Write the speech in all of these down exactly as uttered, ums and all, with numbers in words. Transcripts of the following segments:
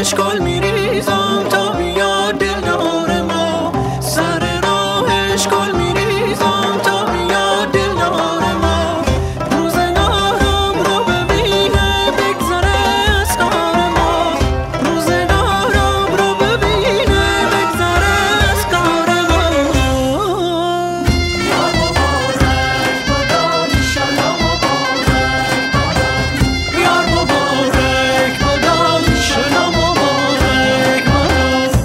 راهش گل میریزم تا بیاد دلدار ما، سر راهش گل میریزم تا بیاد دلدار ما. روزگارم رو ببینه بگذره از کار ما، روزگارم رو ببینه بگذره از کار ما. یا مبارک باد ایشالله مبارک باد، یار مبارک باد ایشالله مبارک باد.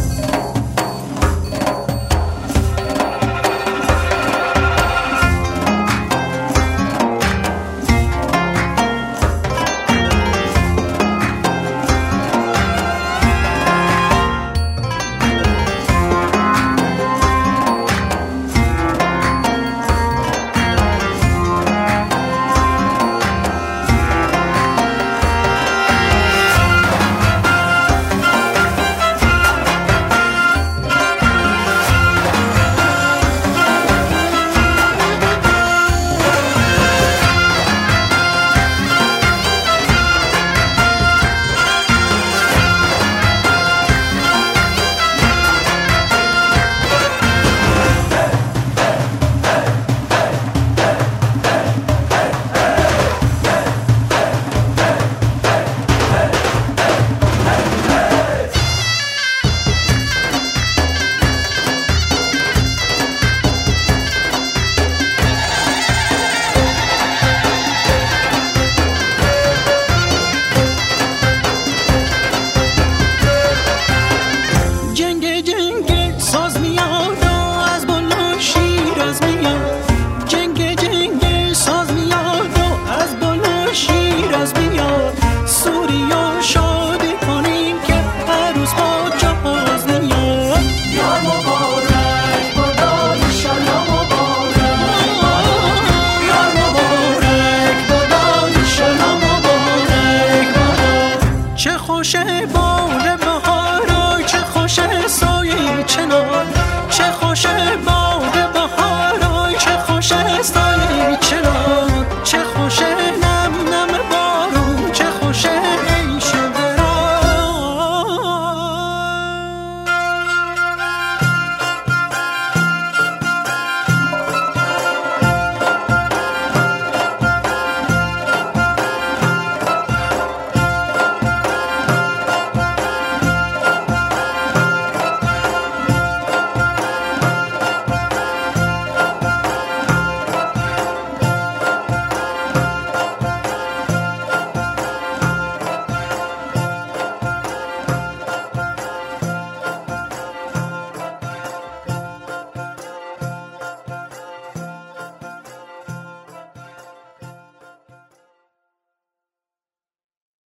جنگ جنگ ساز میاد و از بالا شیراز میاد، جنگ جنگ ساز میاد و از بالا شیراز میاد. سوریا شادی کنیم که عروس با جهاز میاد. یا مبارک باد ایشالله مبارک باد، یا مبارک باد ایشالله مبارک باد. چه خوشه بال بهار، چه خوشه سایه چنار، چه خوشه بال